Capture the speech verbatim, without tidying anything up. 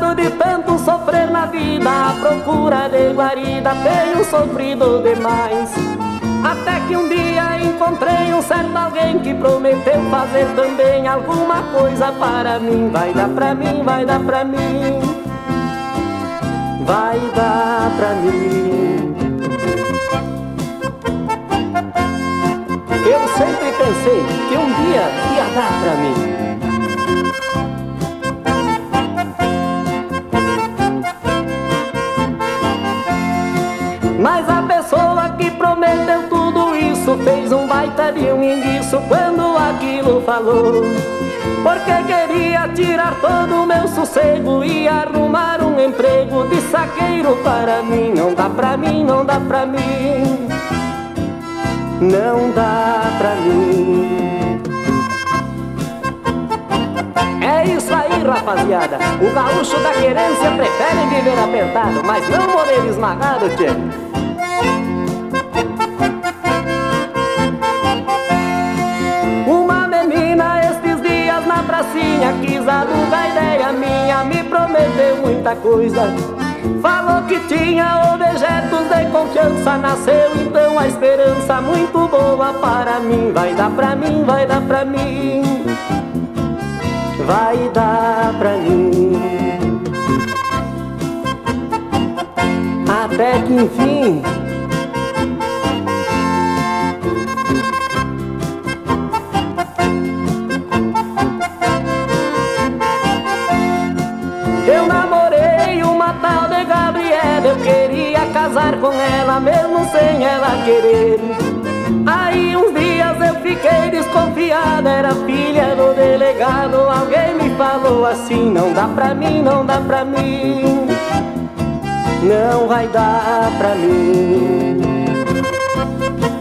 Cansado de tanto sofrer na vida, à procura de guarida, tenho sofrido demais. Até que um dia encontrei um certo alguém que prometeu fazer também alguma coisa para mim. Vai dar pra mim, vai dar pra mim, vai dar pra mim. Eu sempre pensei que um dia ia dar pra mim. Mas a pessoa que prometeu tudo isso fez um baita de um enguiço quando aquilo falou. Porque queria tirar todo o meu sossego e arrumar um emprego de saqueiro para mim. Não dá pra mim, não dá pra mim, não dá pra mim. É isso aí, rapaziada. O gaúcho da querência prefere viver apertado, mas não morrer esmagado, tchê. Uma menina estes dias na pracinha quis alugar ideia minha, me prometeu muita coisa. Falou que tinha objetos de confiança, nasceu então a esperança muito boa para mim. Vai dar pra mim, vai dar pra mim, vai dar pra mim. Até que enfim eu namorei uma tal de Gabriela. Eu queria casar com ela mesmo sem ela querer. Aí uns dias eu fiquei desconfiada, era filha do delegado. Alguém me falou assim: não dá pra mim, não dá pra mim, não vai dar pra mim.